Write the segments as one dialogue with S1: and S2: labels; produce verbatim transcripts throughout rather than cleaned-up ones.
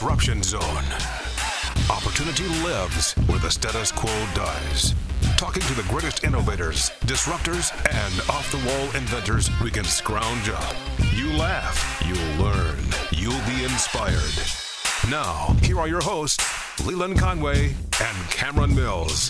S1: Disruption Zone. Opportunity lives where the status quo dies. Talking to the greatest innovators, disruptors, and off-the-wall inventors we can scrounge up. You laugh, you'll learn, you'll be inspired. Now, here are your hosts, Leland Conway and Cameron Mills.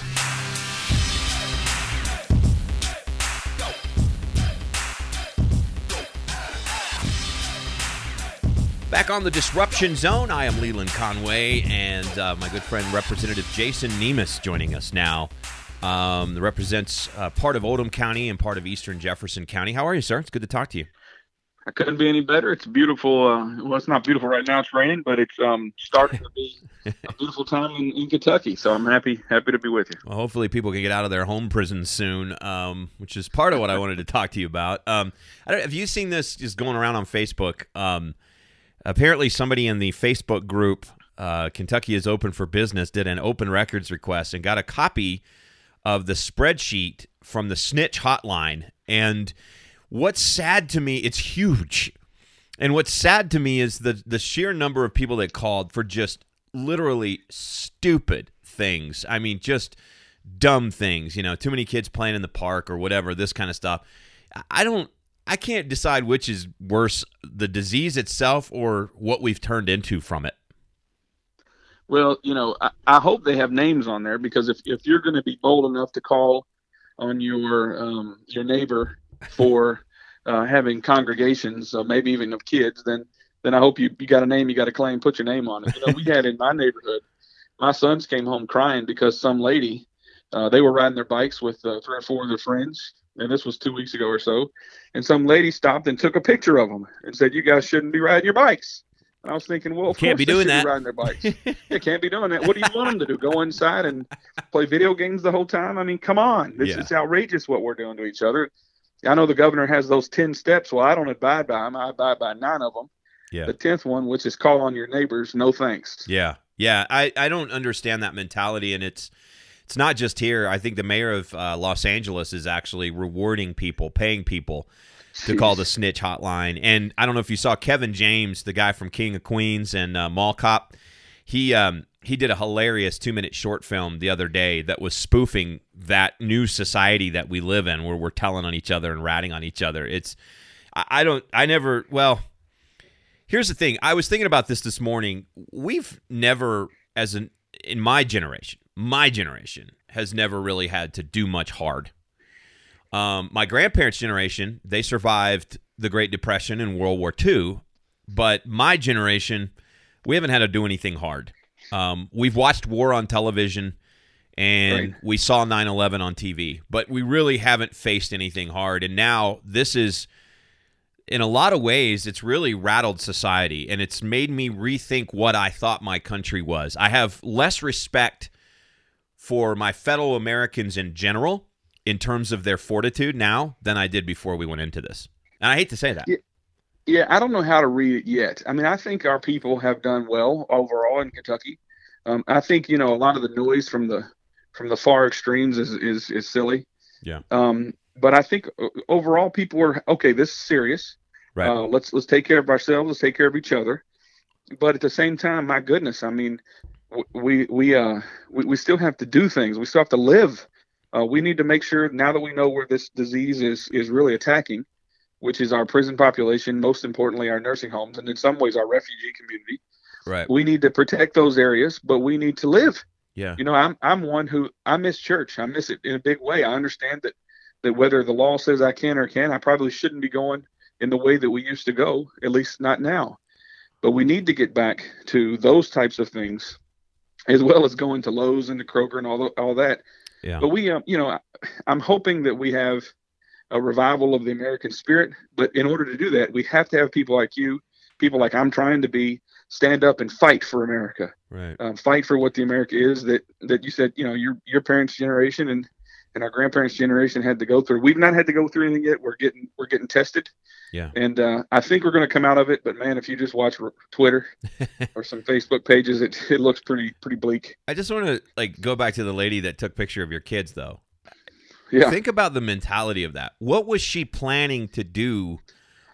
S2: Back on the Disruption Zone, I am Leland Conway, and uh, my good friend Representative Jason Nemes joining us now. Um, represents uh, part of Oldham County and part of Eastern Jefferson County. How are you, sir? It's good to talk to you.
S3: I couldn't be any better. It's beautiful. Uh, well, it's not beautiful right now. It's raining, but it's um, starting to be a beautiful time in, in Kentucky. So I'm happy happy to be with you.
S2: Well, hopefully people can get out of their home prisons soon, um, which is part of what I wanted to talk to you about. Um, I don't, have you seen this just going around on Facebook? Um, apparently somebody in the Facebook group, uh, Kentucky is Open for Business, did an open records request and got a copy of the spreadsheet from the snitch hotline. And what's sad to me, it's huge. And what's sad to me is the the sheer number of people that called for just literally stupid things. I mean, just dumb things, you know, too many kids playing in the park or whatever, this kind of stuff. I don't, I can't decide which is worse, the disease itself or what we've turned into from it.
S3: Well, you know, I, I hope they have names on there, because if, if you're going to be bold enough to call on your um, your neighbor for uh, having congregations, uh, maybe even of kids, then then I hope you, you got a name, you got a claim, put your name on it. You know, we had in my neighborhood, my sons came home crying because some lady, uh, they were riding their bikes with uh, three or four of their friends, and this was two weeks ago or so, and some lady stopped and took a picture of them and said, "You guys shouldn't be riding your bikes." And I was thinking, well, of
S2: can't
S3: course
S2: be
S3: they
S2: doing
S3: should
S2: that.
S3: Be riding their bikes. They can't be doing that. What do you want them to do? Go inside and play video games the whole time? I mean, come on. This
S2: Yeah.
S3: is outrageous what we're doing to each other. I know the governor has those ten steps. Well, I don't abide by them. I abide by nine of them.
S2: Yeah.
S3: The tenth one, which is call on your neighbors, no thanks.
S2: Yeah. Yeah. I, I don't understand that mentality, and it's it's not just here. I think the mayor of uh, Los Angeles is actually rewarding people, paying people to call the snitch hotline. And I don't know if you saw Kevin James, the guy from King of Queens and uh, Mall Cop. He um, he did a hilarious two-minute short film the other day that was spoofing that new society that we live in, where we're telling on each other and ratting on each other. It's I, I don't I never well. Here's the thing. I was thinking about this this morning. We've never, as an in my generation, my generation has never really had to do much hard. Um, my grandparents' generation, they survived the Great Depression and World War Two, but my generation, we haven't had to do anything hard. Um, we've watched war on television, and
S3: Right.
S2: we saw nine eleven on T V, but we really haven't faced anything hard. And now this is, in a lot of ways, it's really rattled society, and it's made me rethink what I thought my country was. I have less respect for my fellow Americans in general in terms of their fortitude now than I did before we went into this. And I hate to say that.
S3: Yeah. Yeah, I don't know how to read it yet. I mean, I think our people have done well overall in Kentucky. Um, I think, you know, a lot of the noise from the from the far extremes is is, is silly.
S2: Yeah.
S3: Um, but I think uh, overall people are, okay, this is serious.
S2: Right.
S3: Uh, let's let's take care of ourselves. Let's take care of each other. But at the same time, my goodness, I mean, w- we we uh we, we still have to do things. We still have to live. Uh, we need to make sure, now that we know where this disease is is really attacking, which is our prison population, most importantly our nursing homes, and in some ways our refugee community.
S2: Right.
S3: We need to protect those areas, but we need to live.
S2: Yeah.
S3: You know, I'm I'm one who I miss church. I miss it in a big way. I understand that that whether the law says I can or can, I probably shouldn't be going in the way that we used to go, at least not now. But we need to get back to those types of things, as well as going to Lowe's and to Kroger and all the, all that.
S2: Yeah.
S3: But we, um, you know, I'm hoping that we have a revival of the American spirit. But in order to do that, we have to have people like you, people like I'm trying to be, stand up and fight for America.
S2: Right.
S3: Um, fight for what the America is that that you said, you know, your your parents' generation and and our grandparents' generation had to go through. We've not had to go through anything yet. We're getting we're getting tested.
S2: Yeah.
S3: And uh, I think we're going to come out of it. But man, if you just watch Twitter or some Facebook pages, it it looks pretty pretty bleak.
S2: I just want to like go back to the lady that took a picture of your kids, though.
S3: Yeah.
S2: Think about the mentality of that. What was she planning to do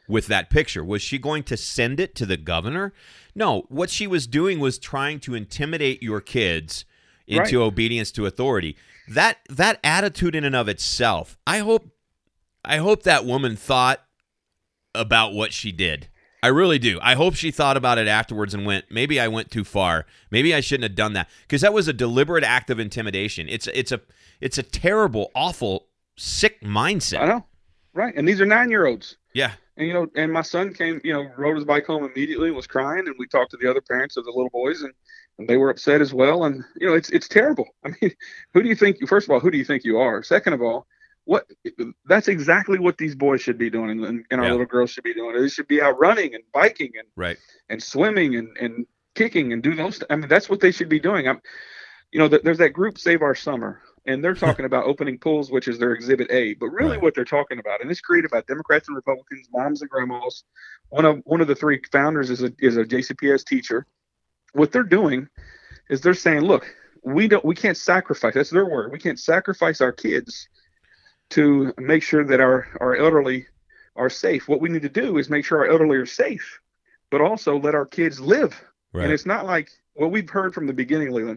S2: with that picture. Was she going to send it to the governor? No. What she was doing was trying to intimidate your kids into
S3: Right.
S2: obedience to authority. That that attitude in and of itself, I hope I hope that woman thought about what she did. I really do. I hope she thought about it afterwards and went, maybe I went too far. Maybe I shouldn't have done that, because that was a deliberate act of intimidation. It's it's a it's a terrible, awful, sick mindset.
S3: I know. Right. And these are nine-year-olds.
S2: Yeah.
S3: And, you know, and my son came, you know, rode his bike home immediately and was crying. And we talked to the other parents of the little boys, and, and they were upset as well. And, you know, it's it's terrible. I mean, who do you think, first of all, who do you think you are? Second of all, what that's exactly what these boys should be doing, and, and our
S2: Yeah.
S3: little girls should be doing. They should be out running and biking and,
S2: Right.
S3: and swimming and, and kicking and do those. I mean, that's what they should be doing. I'm, you know, th- there's that group Save Our Summer, and they're talking about opening pools, which is their Exhibit A. But really,
S2: Right.
S3: what they're talking about, and it's created by Democrats and Republicans, moms and grandmas. One of one of the three founders is a is a J C P S teacher. What they're doing is they're saying, look, we don't, we can't sacrifice. That's their word. We can't sacrifice our kids to make sure that our our elderly are safe. What we need to do is make sure our elderly are safe, but also let our kids live.
S2: Right.
S3: And it's not like what we've heard from the beginning, Leland,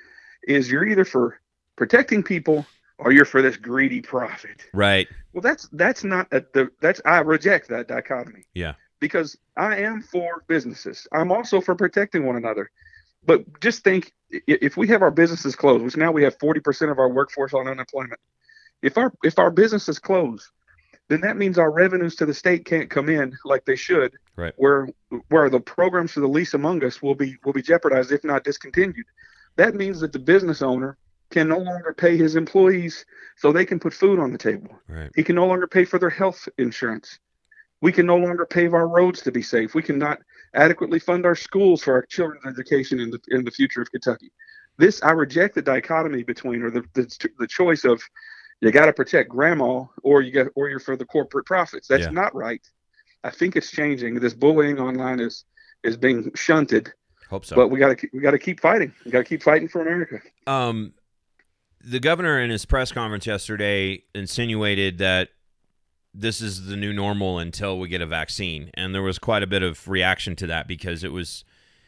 S3: is you're either for protecting people or you're for this greedy profit.
S2: Right.
S3: Well, that's that's not a, the that's I reject that dichotomy,
S2: Yeah.
S3: because I am for businesses. I'm also for protecting one another. But just think, i- if we have our businesses closed, which now we have forty percent of our workforce on unemployment. If our if our businesses close, then that means our revenues to the state can't come in like they should.
S2: Right.
S3: Where where the programs for the least among us will be will be jeopardized, if not discontinued. That means that the business owner can no longer pay his employees so they can put food on the table.
S2: Right.
S3: He can no longer pay for their health insurance. We can no longer pave our roads to be safe. We cannot adequately fund our schools for our children's education in the in the future of Kentucky. This I reject the dichotomy between, or the the, the choice of, you got to protect grandma or you got or you're for the corporate profits. That's
S2: Yeah.
S3: not right. I think it's changing. This bullying online is is being shunted,
S2: Hope so.
S3: but we got to we got to keep fighting. We got to keep fighting for America.
S2: Um, the governor in his press conference yesterday insinuated that this is the new normal until we get a vaccine, and there was quite a bit of reaction to that, because it was,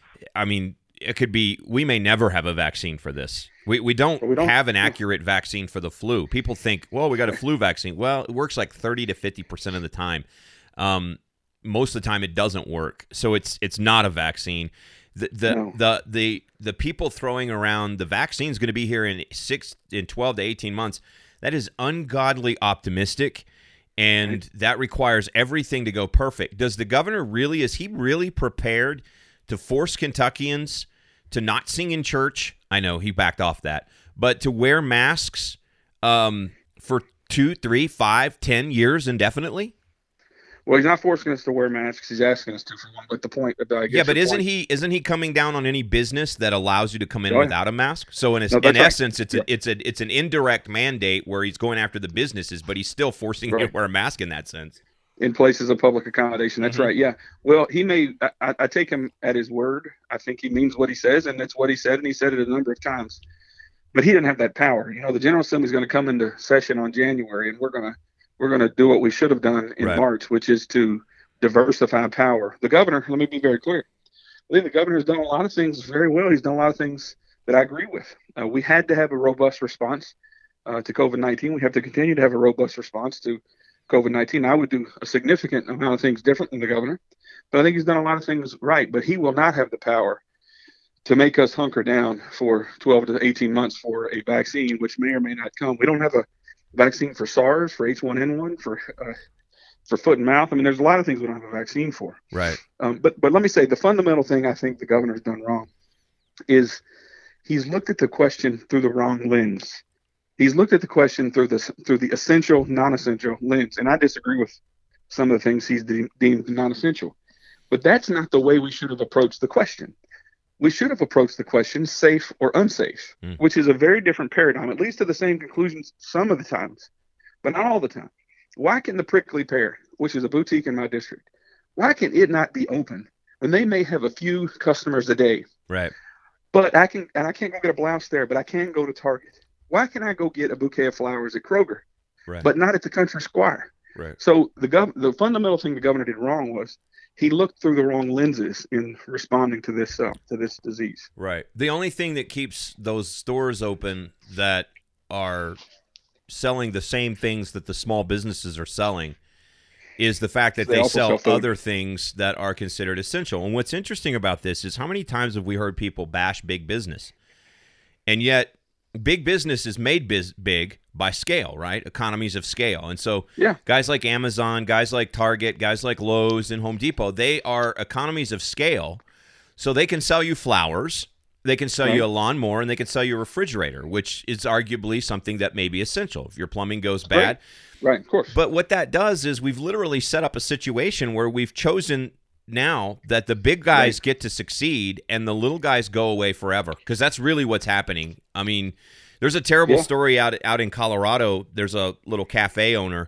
S2: I mean, it could be, we may never have a vaccine for this. We we don't,
S3: We don't-
S2: have an accurate vaccine for the flu. People think, well, we got a flu vaccine. Well, it works like thirty to fifty percent of the time. Um, most of the time it doesn't work. So it's it's not a vaccine. The the
S3: No.
S2: the, the the people throwing around the vaccine is going to be here in six in twelve to eighteen months. That is ungodly optimistic, and that requires everything to go perfect. Does the governor really, is he really prepared to force Kentuckians to not sing in church? I know he backed off that, but to wear masks um, for two, three, five, ten years indefinitely?
S3: Well, he's not forcing us to wear masks. He's asking us to, for one. But the point, I guess
S2: Yeah, but
S3: your
S2: isn't
S3: point-
S2: he isn't he coming down on any business that allows you to come in
S3: Oh, yeah.
S2: without a mask? So in a,
S3: No,
S2: in
S3: that's right.
S2: essence, it's
S3: Yeah.
S2: a, it's a it's an indirect mandate where he's going after the businesses, but he's still forcing you
S3: Right.
S2: to wear a mask in that sense.
S3: in places of public accommodation? That's
S2: Mhm.
S3: right. Yeah. Well, he may. I, I I take him at his word. I think he means what he says, and that's what he said, and he said it a number of times. But he didn't have that power. You know, the General Assembly is going to come into session on January, and we're gonna we're gonna do what we should have done in
S2: Right.
S3: March, which is to diversify power. The governor. Let me be very clear. I think the governor has done a lot of things very well. He's done a lot of things that I agree with. Uh, we had to have a robust response uh, to COVID nineteen. We have to continue to have a robust response to COVID nineteen. I would do a significant amount of things different than the governor, but I think he's done a lot of things right. But he will not have the power to make us hunker down for twelve to eighteen months for a vaccine, which may or may not come. We don't have a vaccine for SARS, for H one N one, for uh, for foot and mouth. I mean, there's a lot of things we don't have a vaccine for.
S2: Right.
S3: Um, but but let me say, the fundamental thing I think the governor's done wrong is he's looked at the question through the wrong lens. He's looked at the question through the through the essential, non-essential lens, and I disagree with some of the things he's de- deemed non-essential. But that's not the way we should have approached the question. We should have approached the question safe or unsafe,
S2: Mm.
S3: which is a very different paradigm. It leads to the same conclusions some of the times, but not all the time. Why can the Prickly Pear, which is a boutique in my district, why can it not be open when they may have a few customers a day?
S2: Right.
S3: But I can, and I can't go get a blouse there, but I can go to Target. Why can I go get a bouquet of flowers at Kroger,
S2: Right.
S3: but not at the Country Squire?
S2: Right.
S3: So the gov- the fundamental thing the governor did wrong was he looked through the wrong lenses in responding to this uh, to this disease.
S2: Right. The only thing that keeps those stores open that are selling the same things that the small businesses are selling is the fact that
S3: They
S2: they,
S3: also
S2: sell
S3: sell food.
S2: other things that are considered essential. And what's interesting about this is how many times have we heard people bash big business? And yet big business is made biz- big by scale, right? Economies of scale. And so
S3: Yeah.
S2: guys like Amazon, guys like Target, guys like Lowe's and Home Depot, they are economies of scale. So they can sell you flowers, they can sell
S3: Right.
S2: you a lawnmower, and they can sell you a refrigerator, which is arguably something that may be essential if your plumbing goes bad.
S3: Right, of course.
S2: But what that does is we've literally set up a situation where we've chosen now that the big guys
S3: Right.
S2: get to succeed and the little guys go away forever, because that's really what's happening. I mean, there's a terrible
S3: Yeah.
S2: story out out in Colorado. There's a little cafe owner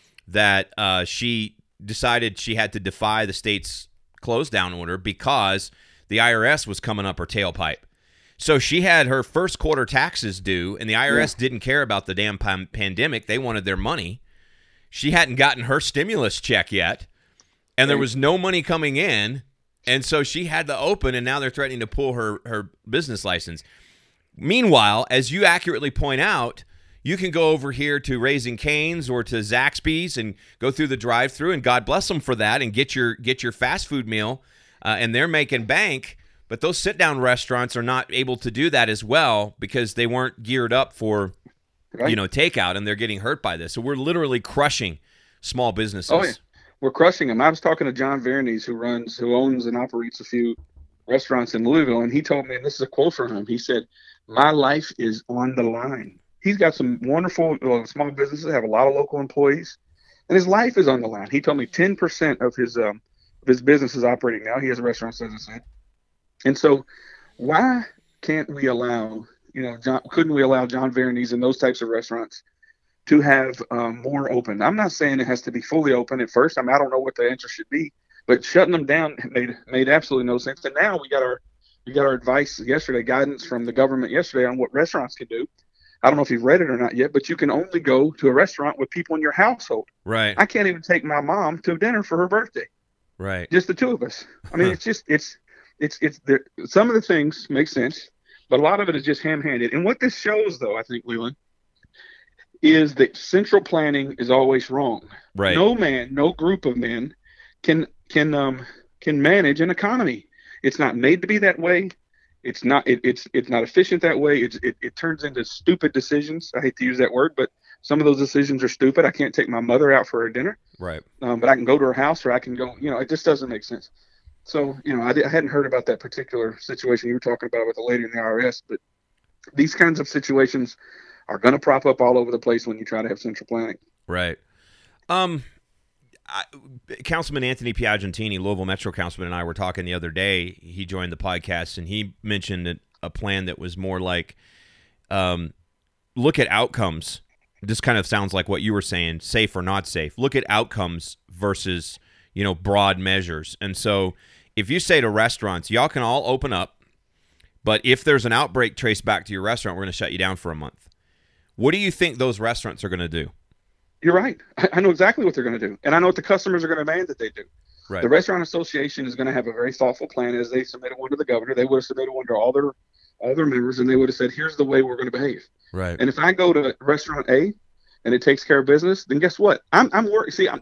S2: that uh, she decided she had to defy the state's close down order because the I R S was coming up her tailpipe. So she had her first quarter taxes due, and the I R S
S3: Yeah.
S2: didn't care about the damn pan- pandemic. They wanted their money. She hadn't gotten her stimulus check yet, and there
S3: Right.
S2: was no money coming in, and so she had to open, and now they're threatening to pull her, her business license. Meanwhile, as you accurately point out, you can go over here to Raising Cane's or to Zaxby's and go through the drive-through, and God bless them for that, and get your get your fast food meal, uh, and they're making bank. But those sit-down restaurants are not able to do that as well because they weren't geared up for,
S3: Right.
S2: you know, takeout, and they're getting hurt by this. So we're literally crushing small businesses.
S3: Oh, yeah. We're crushing them. I was talking to John Veronese, who runs, who owns and operates a few restaurants in Louisville, and he told me, and this is a quote from him. He said, "My life is on the line." He's got some wonderful uh, small businesses, have a lot of local employees, and his life is on the line. He told me ten percent of his um, of his business is operating now. He has a restaurant, as I said. And so, why can't we allow, you know, John, couldn't we allow John Veronese and those types of restaurants to have um, more open? I'm not saying it has to be fully open at first. I mean, I don't know what the answer should be, but shutting them down made made absolutely no sense. And now we got our we got our advice yesterday, guidance from the government yesterday on what restaurants can do. I don't know if you've read it or not yet, but you can only go to a restaurant with people in your household.
S2: Right,
S3: I can't even take my mom to dinner for her birthday,
S2: right.
S3: just the two of us. I mean, it's just it's it's it's there. Some of the things make sense, but a lot of it is just ham-handed. And what this shows, though, I think, Leland, is that central planning is always wrong.
S2: Right.
S3: No man, no group of men can can um can manage an economy. It's not made to be that way. It's not it, it's it's not efficient that way. It's, it it turns into stupid decisions. I hate to use that word, but some of those decisions are stupid. I can't take my mother out for her dinner,
S2: Right.
S3: um, but I can go to her house, or I can go. You know, it just doesn't make sense. So, you know, I, I hadn't heard about that particular situation you were talking about with the lady in the I R S, but these kinds of situations are going to prop up all over the place when you try to have central planning.
S2: Right. Um, I, Councilman Anthony Piagentini, Louisville Metro Councilman, and I were talking the other day. He joined the podcast, and he mentioned a, a plan that was more like, um, look at outcomes. This kind of sounds like what you were saying, safe or not safe. Look at outcomes versus, you know, broad measures. And so if you say to restaurants, y'all can all open up, but if there's an outbreak traced back to your restaurant, we're going to shut you down for a month. What do you think those restaurants are going to do?
S3: You're right. I, I know exactly what they're going to do. And I know what the customers are going to demand that they do.
S2: Right.
S3: The Restaurant Association is going to have a very thoughtful plan. As they submitted one to the governor, they would have submitted one to all their all their members, and they would have said, here's the way we're going to behave.
S2: Right.
S3: And if I go to restaurant A and it takes care of business, then guess what? I'm I'm worried. See, I'm,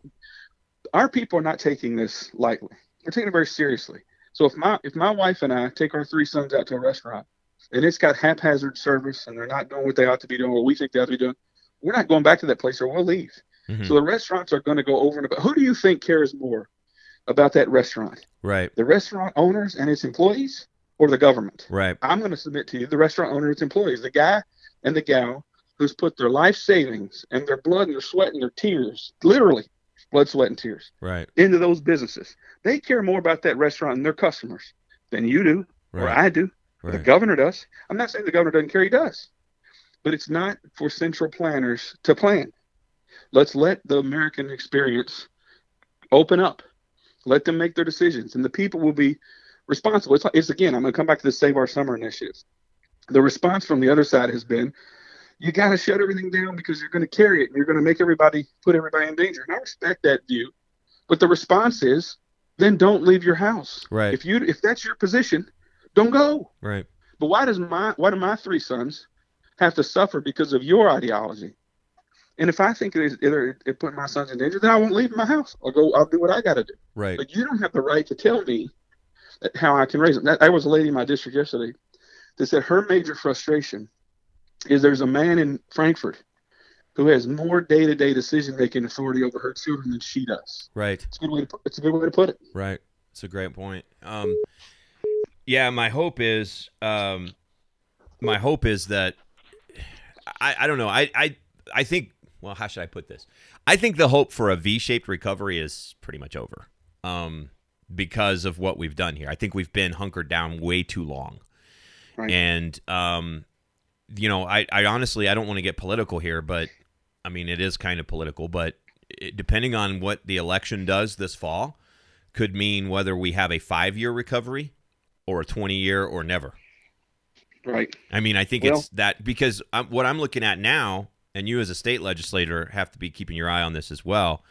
S3: our people are not taking this lightly. They're taking it very seriously. So if my if my wife and I take our three sons out to a restaurant and it's got haphazard service and they're not doing what they ought to be doing, or we think they ought to be doing, we're not going back to that place, or we'll leave.
S2: Mm-hmm.
S3: So the restaurants are going to go over and about. Who do you think cares more about that restaurant?
S2: Right.
S3: The restaurant owners and its employees, or the government?
S2: Right.
S3: I'm going to submit to you the restaurant owner and its employees, the guy and the gal who's put their life savings and their blood and their sweat and their tears, literally blood, sweat, and tears,
S2: Right.
S3: into those businesses. They care more about that restaurant and their customers than you do, or
S2: Right.
S3: I do, or the
S2: Right.
S3: governor does. I'm not saying the governor doesn't care, he does. But it's not for central planners to plan. Let's let the American experience open up. Let them make their decisions, and the people will be responsible. It's, it's again, I'm going to come back to the Save Our Summer initiative. The response from the other side has been, you got to shut everything down because you're going to carry it and you're going to make everybody put everybody in danger. And I respect that view, but the response is, then don't leave your house.
S2: Right.
S3: If you if that's your position, don't go.
S2: Right.
S3: But why does my why do my three sons have to suffer because of your ideology? And if I think it, it, it put my sons in danger, then I won't leave my house. I'll go. I'll do what I got to do.
S2: Right.
S3: But you don't have the right to tell me that how I can raise them. That, I was a lady in my district yesterday that said her major frustration is there's a man in Frankfurt who has more day-to-day decision-making authority over her children than she does.
S2: Right.
S3: It's a good way to put, it's a good way to put it.
S2: Right. It's a great point. Um, yeah, my hope is, um, my hope is that I, I don't know. I, I, I think. Well, how should I put this? I think the hope for a V-shaped recovery is pretty much over, um, because of what we've done here. I think we've been hunkered down way too long,
S3: Right.
S2: and um, you know, I, I honestly I don't want to get political here, but I mean it is kind of political. But it, depending on what the election does this fall, could mean whether we have a five-year recovery or a twenty-year or never.
S3: Right.
S2: I mean, I think
S3: Well-
S2: it's that because I'm, what I'm looking at now, and you as a state legislator have to be keeping your eye on this as well,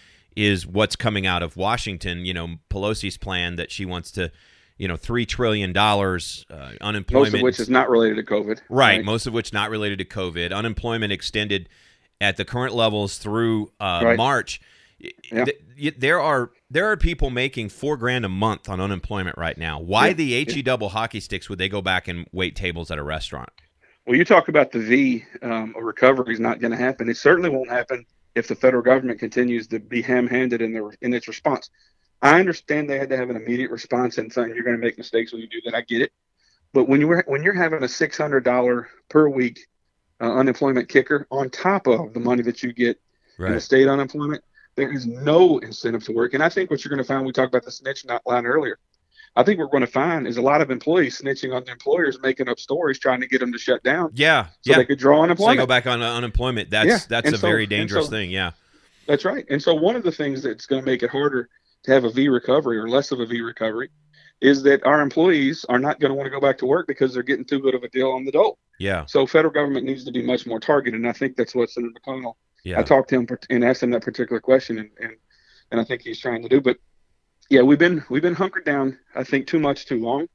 S2: is what's coming out of Washington. You know, Pelosi's plan that she wants to, you know, three trillion dollars uh, unemployment.
S3: Most of which is not related to COVID.
S2: Right, most of which not related to COVID. Unemployment extended at the current levels through uh,
S3: Right.
S2: March.
S3: Yeah.
S2: Th- y- There are there are people making four grand a month on unemployment right now. Why
S3: Yeah,
S2: the H E double hockey sticks would they go back and wait tables at a restaurant?
S3: Well, you talk about the V um, recovery is not going to happen. It certainly won't happen if the federal government continues to be ham-handed in their in its response. I understand they had to have an immediate response and saying you're going to make mistakes when you do that. I get it, but when you're when you're having a six hundred dollar per week uh, unemployment kicker on top of the money that you get in the state unemployment, there is no incentive to work. And I think what you're going to find, we talked about the snitch not line earlier. I think what we're going to find is a lot of employees snitching on the employers, making up stories, trying to get them to shut down.
S2: Yeah,
S3: so
S2: yeah.
S3: they could draw
S2: So they
S3: unemployment.
S2: go back on uh, unemployment. That's
S3: Yeah,
S2: that's
S3: and
S2: a
S3: so-
S2: very
S3: and
S2: dangerous
S3: so-
S2: thing. Yeah,
S3: That's right. And so one of the things that's going to make it harder to have a V recovery or less of a V recovery is that our employees are not going to want to go back to work because they're getting too good of a deal on the dole.
S2: yeah,
S3: So federal government needs to be much more targeted. And I think that's what Senator McConnell,
S2: yeah.
S3: I talked to him and asked him that particular question, and, and, and I think he's trying to do. But yeah, we've been we've been hunkered down, I think, too much, too long.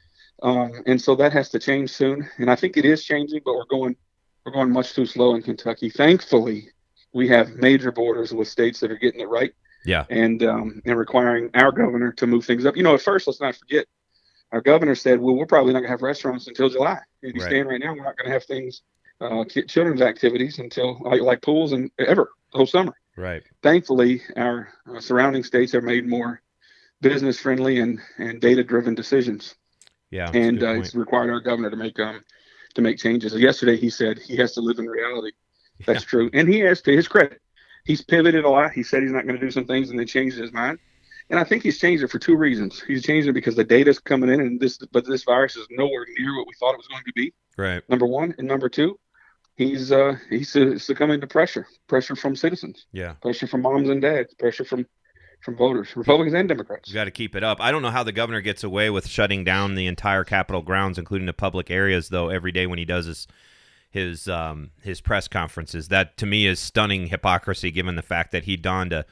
S3: Um, and so that has to change soon. And I think it is changing, but we're going we're going much too slow in Kentucky. Thankfully, we have major borders with states that are getting it right
S2: yeah.
S3: and um, and requiring our governor to move things up. You know, at first, let's not forget, our governor said, well, we're probably not going to have restaurants until July. And he's
S2: Right.
S3: saying right now we're not going to have things, uh, ki- children's activities until like, like pools and ever, the whole summer.
S2: Right.
S3: Thankfully, our uh, surrounding states have made more business friendly and, and data driven decisions.
S2: Yeah. that's a
S3: And
S2: good
S3: uh,
S2: point.
S3: it's required our governor to make um to make changes. Yesterday, he said he has to live in reality. That's
S2: Yeah.
S3: true. And he has, to his credit, he's pivoted a lot. He said he's not going to do some things and then changed his mind. And I think he's changed it for two reasons. He's changed it because the data's coming in, and this, but this virus is nowhere near what we thought it was going to be.
S2: Right.
S3: Number one, and number two, he's uh he's uh, succumbing to pressure, pressure from citizens,
S2: Yeah.
S3: pressure from moms and dads, pressure from from voters, Republicans and Democrats.
S2: You got to keep it up. I don't know how the governor gets away with shutting down the entire Capitol grounds, including the public areas, though. Every day when he does his his um, his press conferences, that to me is stunning hypocrisy, given the fact that he donned a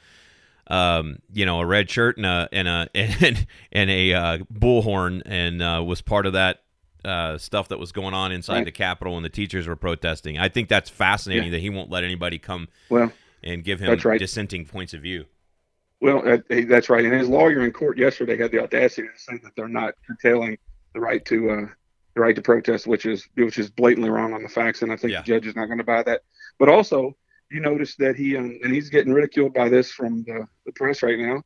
S2: um, you know a red shirt and a and a and, and a uh, bullhorn and uh, was part of that uh, stuff that was going on inside
S3: Right.
S2: the Capitol when the teachers were protesting. I think that's fascinating
S3: Yeah.
S2: that he won't let anybody come
S3: Well,
S2: and give him
S3: That's right.
S2: dissenting points of view.
S3: well, uh, hey, that's right. And his lawyer in court yesterday had the audacity to say that they're not curtailing the right to uh, the right to protest, which is which is blatantly wrong on the facts. And I think
S2: Yeah.
S3: the judge is not going to buy that. But also, you notice that he um, and he's getting ridiculed by this from the, the press right now.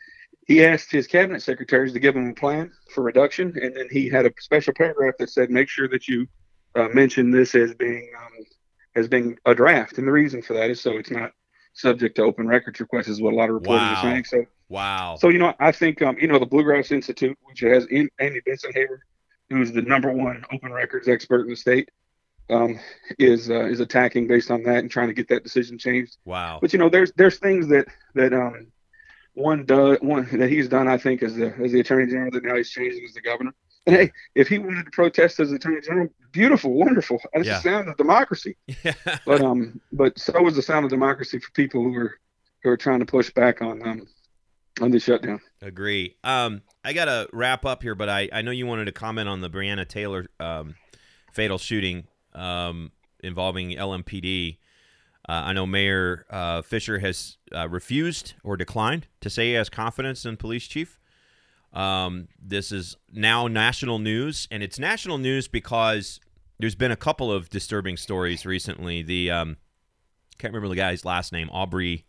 S3: He asked his cabinet secretaries to give him a plan for reduction, and then he had a special paragraph that said, "Make sure that you uh, mention this as being um, as being a draft." And the reason for that is so it's not subject to open records requests, is what a lot of reporters
S2: Wow.
S3: are saying. So,
S2: Wow.
S3: so you know, I think um, you know the Bluegrass Institute, which has in, Andy Benson-Haber, who's the number one open records expert in the state, um, is uh, is attacking based on that and trying to get that decision changed.
S2: Wow.
S3: But you know, there's there's things that that um one does one that he's done. I think as the as the attorney general that now he's changing as the governor. And hey, if he wanted to protest as Attorney General, beautiful, wonderful. That's
S2: Yeah.
S3: the sound of democracy.
S2: Yeah.
S3: But um, but so is the sound of democracy for people who are who are trying to push back on um on the shutdown.
S2: Agree. Um, I gotta wrap up here, but I, I know you wanted to comment on the Breonna Taylor um, fatal shooting um, involving L M P D. Uh, I know Mayor uh, Fisher has uh, refused or declined to say he has confidence in police chief. Um, this is now national news, and it's national news because there's been a couple of disturbing stories recently. The um, can't remember the guy's last name, Aubrey,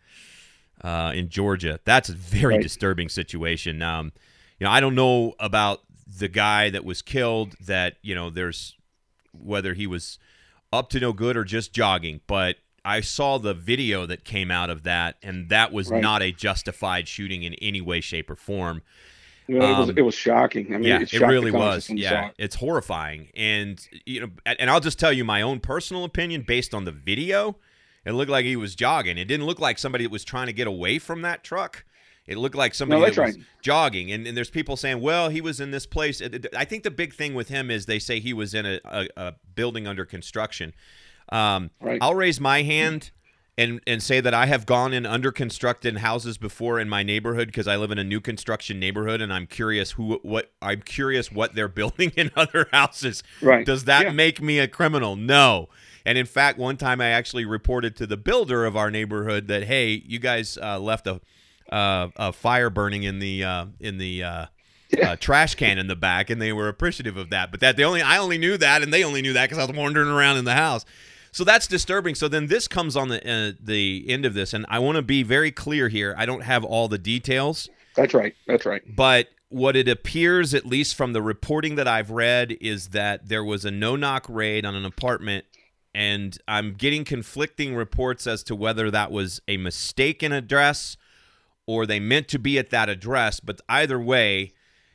S2: uh, in Georgia. That's a very
S3: Right.
S2: disturbing situation. Um, you know, I don't know about the guy that was killed. That you know, there's whether he was up to no good or just jogging, but I saw the video that came out of that, and that was
S3: Right.
S2: not a justified shooting in any way, shape, or form.
S3: You know, it was
S2: Um,
S3: it was shocking. I mean,
S2: yeah,
S3: it,
S2: it
S3: shocked the
S2: really
S3: conscience
S2: was.
S3: when you saw
S2: Yeah,
S3: it.
S2: it's horrifying, and you know, and I'll just tell you my own personal opinion based on the video. It looked like he was jogging. It didn't look like somebody that was trying to get away from that truck. It looked like somebody
S3: No,
S2: that
S3: that's
S2: was
S3: right.
S2: jogging. And, and there's people saying, well, he was in this place. It- it- I think the big thing with him is they say he was in a, a, a building under construction. Um,
S3: Right.
S2: I'll raise my hand and, and say that I have gone in under constructed houses before in my neighborhood because I live in a new construction neighborhood, and I'm curious who what I'm curious what they're building in other houses.
S3: Right.
S2: Does that
S3: Yeah.
S2: make me a criminal? No. And in fact, one time I actually reported to the builder of our neighborhood that, hey, you guys uh, left a, uh, a fire burning in the uh, in the uh,
S3: Yeah.
S2: uh, trash can in the back, and they were appreciative of that. But that they only I only knew that, and they only knew that because I was wandering around in the house. So that's disturbing. So then this comes on the uh, the end of this, and I want to be very clear here. I don't have all the details.
S3: That's right. That's right.
S2: But what it appears, at least from the reporting that I've read, is that there was a no-knock raid on an apartment, and I'm getting conflicting reports as to whether that was a mistaken address or they meant to be at that address. But either way,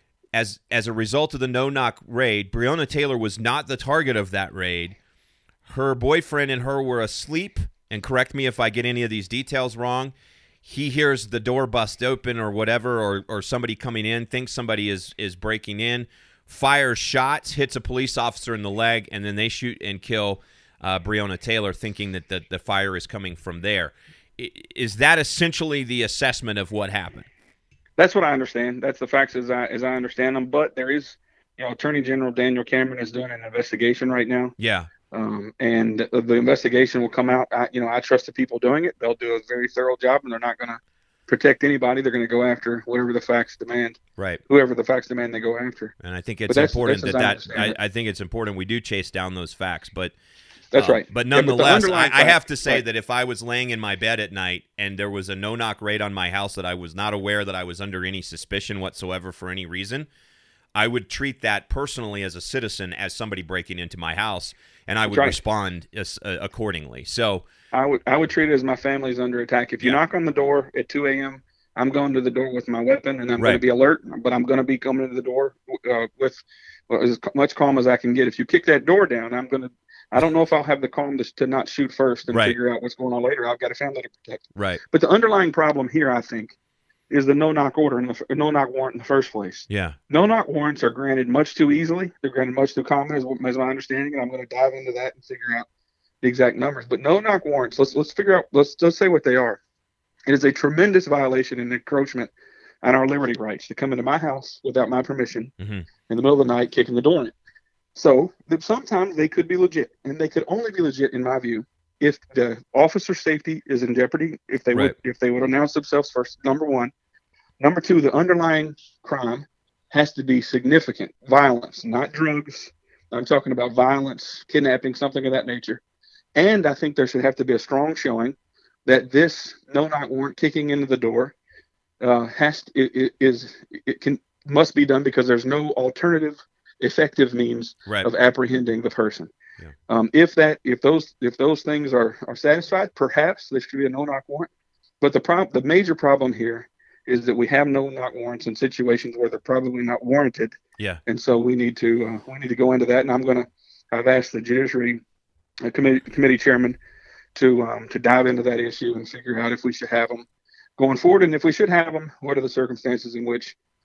S2: as as a result of the no-knock raid, Breonna Taylor was not the target of that raid. Her boyfriend and her were asleep, and correct me if I get any of these details wrong. He hears the door bust open or whatever, or or somebody coming in, thinks somebody is is breaking in, fires shots, hits a police officer in the leg, and then they shoot and kill uh, Breonna Taylor, thinking that the, the fire is coming from there. I- Is that essentially the assessment of what happened?
S3: That's what I understand. That's the facts as I as I understand them. But there is, you know, Attorney General Daniel Cameron is doing an investigation right now.
S2: Yeah.
S3: Um, and the investigation will come out. I, you know, I trust the people doing it. They'll do a very thorough job, and they're not going to protect anybody. They're going to go after whatever the facts demand,
S2: Right.
S3: whoever the facts demand they go after.
S2: And I think it's
S3: But that's-
S2: important
S3: that's
S2: that
S3: as I
S2: that
S3: understand
S2: I,
S3: it.
S2: I think it's important we do chase down those facts. But
S3: That's
S2: uh,
S3: right.
S2: But
S3: Yeah, but the
S2: nonetheless, I,
S3: underlying
S2: I have
S3: fact-
S2: to say
S3: right.
S2: that if I was laying in my bed at night and there was a no-knock raid on my house that I was not aware that I was under any suspicion whatsoever for any reason, I would treat that personally as a citizen as somebody breaking into my house, and I would
S3: right.
S2: respond as, uh, accordingly. So,
S3: I would I would treat it as my family's under attack. If you
S2: Yeah.
S3: knock on the door at two a.m., I'm going to the door with my weapon, and I'm
S2: Right.
S3: going to be alert. But I'm going to be coming to the door uh, with well, as much calm as I can get. If you kick that door down, I'm going to. I don't know if I'll have the calm to, to not shoot first and
S2: Right.
S3: figure out what's going on later. I've got a family to protect.
S2: right.
S3: But the underlying problem here, I think, is the no-knock order and the no knock warrant in the first place.
S2: Yeah.
S3: No-knock warrants are granted much too easily. They're granted much too common, as, as my understanding, and I'm going to dive into that and figure out the exact numbers. But no-knock warrants, let's let's figure out. Let's let's say what they are. It is a tremendous violation and encroachment on our liberty rights to come into my house without my permission
S2: Mm-hmm.
S3: in the middle of the night, kicking the door in. So that sometimes they could be legit, and they could only be legit, in my view, if the officer's safety is in jeopardy. If they
S2: Right.
S3: would, if they would announce themselves first. Number one. Number two, the underlying crime has to be significant violence, not drugs. I'm talking about violence, kidnapping, something of that nature. And I think there should have to be a strong showing that this no-knock warrant kicking into the door uh, has to, it, it is it can must be done because there's no alternative effective means
S2: Right.
S3: of apprehending the person.
S2: Yeah.
S3: Um, if that if those if those things are are satisfied, perhaps there should be a no-knock warrant. But the prob- the major problem here is that we have no-knock warrants in situations where they're probably not warranted,
S2: Yeah.
S3: and so we need to uh, we need to go into that. And I'm gonna I've asked the Judiciary uh, committee committee chairman to um, to dive into that issue and figure out if we should have them going forward, and if we should have them, what are the circumstances in which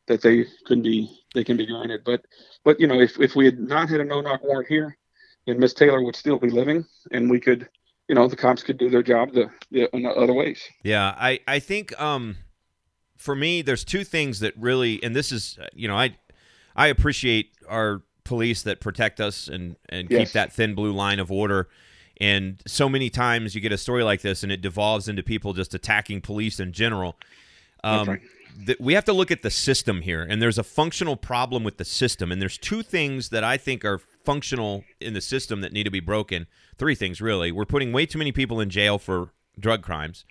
S3: that they can be they can be granted. But but you know, if if we had not had a no-knock warrant here, then Miss Taylor would still be living, and we could, you know, the cops could do their job the, the in other ways.
S2: Yeah, I I think um, for me, there's two things that really, and this is, you know, I I appreciate our police that protect us and and
S3: Yes.
S2: keep that thin blue line of order. And so many times you get a story like this, and it devolves into people just attacking police in general. Um,
S3: That's right.
S2: th- we have to look at the system here, and there's a functional problem with the system. And there's two things that I think are functional in the system that need to be broken. Three things, really. We're putting way too many people in jail for drug crimes.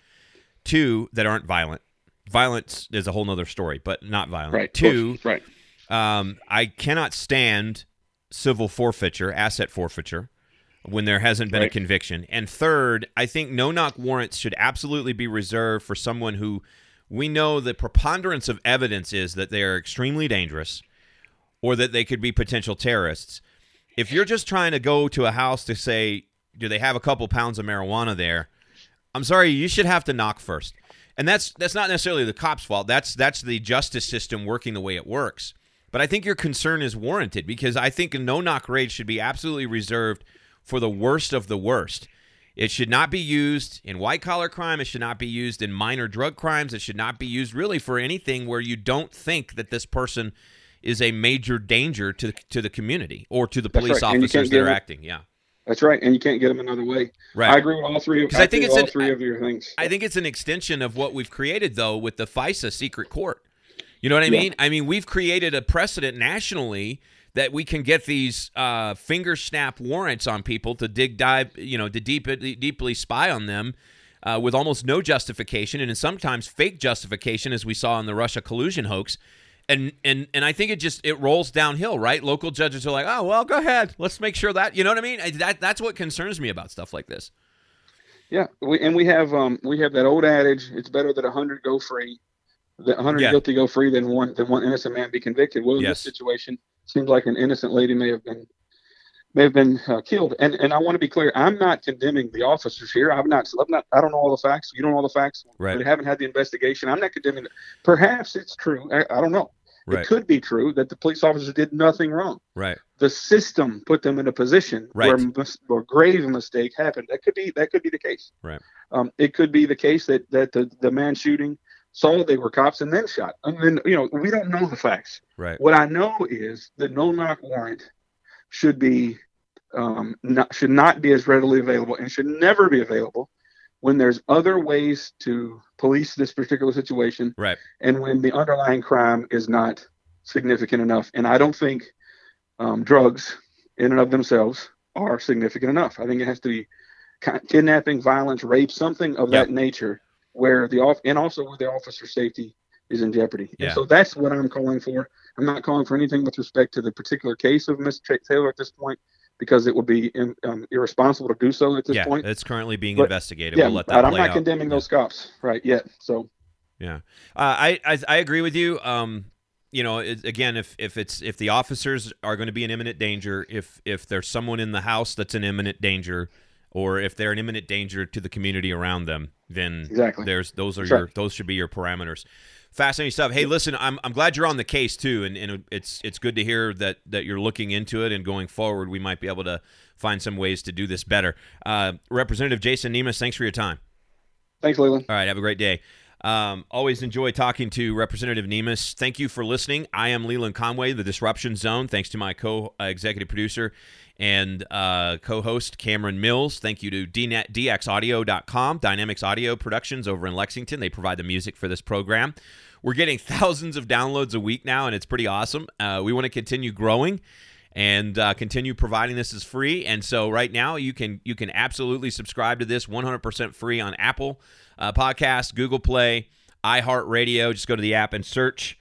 S2: Two, that aren't violent. Violence is a whole nother story, but not violent.
S3: Right.
S2: Two,
S3: Right.
S2: um, I cannot stand civil forfeiture, asset forfeiture, when there hasn't been a
S3: Right.
S2: conviction. And third, I think no-knock warrants should absolutely be reserved for someone who we know the preponderance of evidence is that they are extremely dangerous or that they could be potential terrorists. If you're just trying to go to a house to say, do they have a couple pounds of marijuana there? I'm sorry, you should have to knock first. And that's that's not necessarily the cop's fault. That's that's the justice system working the way it works. But I think your concern is warranted because I think a no-knock raid should be absolutely reserved for the worst of the worst. It should not be used in white-collar crime. It should not be used in minor drug crimes. It should not be used really for anything where you don't think that this person is a major danger to to the community or to the
S3: That's
S2: police
S3: right. And you
S2: officers
S3: can't
S2: that are
S3: give it-
S2: acting. Yeah.
S3: That's right, and you can't get them another way.
S2: Right.
S3: I agree with all three of.
S2: 'Cause I think
S3: agree
S2: it's
S3: with all
S2: an-
S3: three
S2: I-
S3: of your things.
S2: I think it's an extension of what we've created, though, with the FISA secret court. You know what I
S3: Yeah.
S2: mean? I mean, we've created a precedent nationally that we can get these uh, finger snap warrants on people to dig dive, you know, to deep, deeply spy on them uh, with almost no justification, and in sometimes fake justification, as we saw in the Russia collusion hoax. And and and I think it just it rolls downhill, right? Local judges are like, oh well, go ahead, let's make sure that you know what I mean. I, that that's what concerns me about stuff like this.
S3: Yeah, we, and we have um we have that old adage: it's better that a hundred go free, that a hundred
S2: Yeah.
S3: guilty go free, than one than one innocent man be convicted. Well, in
S2: Yes.
S3: this situation, it seems like an innocent lady may have been may have been uh, killed. And and I want to be clear: I'm not condemning the officers here. I'm not. I'm not. I don't know all the facts. You don't know all the facts.
S2: Right.
S3: We haven't had the investigation. I'm not condemning it. Perhaps it's true. I, I don't know.
S2: Right.
S3: It could be true that the police officers did nothing wrong.
S2: Right.
S3: The system put them in a position
S2: Right.
S3: where mis- where grave mistake happened. That could be that could be the case.
S2: Right.
S3: Um, it could be the case that that the, the man shooting saw they were cops and then shot. And then you know we don't know the facts.
S2: Right.
S3: What I know is the no knock warrant should be um, not should not be as readily available and should never be available when there's other ways to police this particular situation.
S2: Right.
S3: And when the underlying crime is not significant enough. And I don't think um, drugs in and of themselves are significant enough. I think it has to be ki- kidnapping, violence, rape, something of
S2: Yep.
S3: that nature where the off and also where the officer's safety is in jeopardy.
S2: Yeah.
S3: And so that's what I'm calling for. I'm not calling for anything with respect to the particular case of Miss Taylor at this point, because it would be um, irresponsible to do so at this
S2: yeah,
S3: point.
S2: it's currently being
S3: But,
S2: investigated.
S3: Yeah,
S2: we'll let that
S3: but I'm
S2: play
S3: not
S2: out.
S3: condemning
S2: Yeah.
S3: those cops right yet. So
S2: Yeah, uh, I, I I agree with you. Um, you know, it, again, if if it's if the officers are going to be in imminent danger, if if there's someone in the house that's in imminent danger, or if they're in imminent danger to the community around them, then
S3: Exactly.
S2: there's those are
S3: That's
S2: your
S3: right.
S2: those should be your parameters. Fascinating stuff. Hey, listen, I'm I'm glad you're on the case too, and, and it's it's good to hear that that you're looking into it, and going forward, we might be able to find some ways to do this better. Uh, Representative Jason Nemes, thanks for your time.
S3: thanks, Leland.
S2: All right, have a great day. Um, always enjoy talking to Representative Nemes. Thank you for listening. I am Leland Conway, the Disruption Zone. Thanks to my co-executive producer and uh, co-host Cameron Mills. Thank you to D X audio dot com, Dynamics Audio Productions over in Lexington. They provide the music for this program. We're getting thousands of downloads a week now, and it's pretty awesome. Uh, we want to continue growing and uh, continue providing this as free. And so right now you can you can absolutely subscribe to this one hundred percent free on Apple uh, Podcasts, Google Play, iHeartRadio. Just go to the app and search,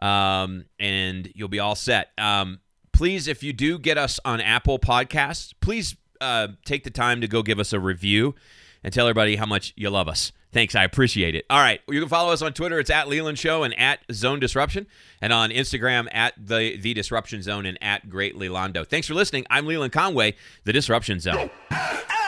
S2: um, and you'll be all set. Um, please, if you do get us on Apple Podcasts, please uh, take the time to go give us a review and tell everybody how much you love us. Thanks, I appreciate it. All right, you can follow us on Twitter. It's at Leland Show and at Zone Disruption, and on Instagram at the the Disruption Zone and at Great Lelando. Thanks for listening. I'm Leland Conway, the Disruption Zone.